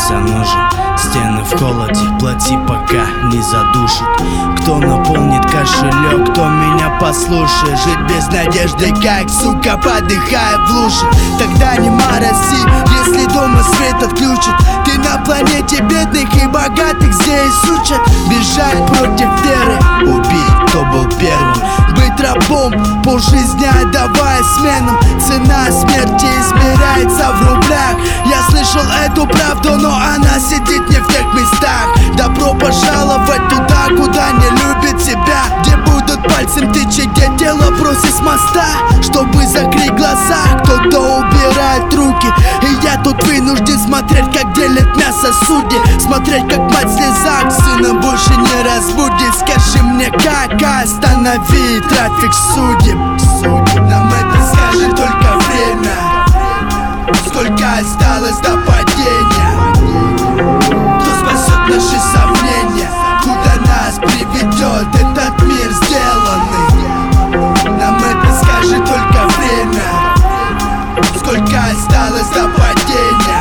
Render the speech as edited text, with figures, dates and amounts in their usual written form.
остался нужен. Стены в холоде, плати пока не задушит. Кто наполнит кошелек, кто меня послушает? Жить без надежды, как сука, подыхая в луже. Тогда не морози, если дома свет отключат. Ты на планете бедных и богатых здесь учат бежать против веры, убить, кто был первым. Быть рабом, полжизни отдавая сменам. Цена смерти измеряется в рублях. Я слышал эту правду, но она сидит не в тех местах. Добро пожаловать туда, куда не любят тебя, где будут пальцем тычать, где тело бросить с моста, чтобы закрыть глаза. Кто-то убирает руки, и я тут вынужден смотреть, как делят мясо судьи. Смотреть, как мать в слезах сына больше не разбудит. Скажи мне, как остановить трафик судеб? Нам это скажет только время. Сколько осталось до падения? Кто спасет наши сомнения? Куда нас приведет этот мир сделанный? Нам это скажет только время. Сколько осталось до падения?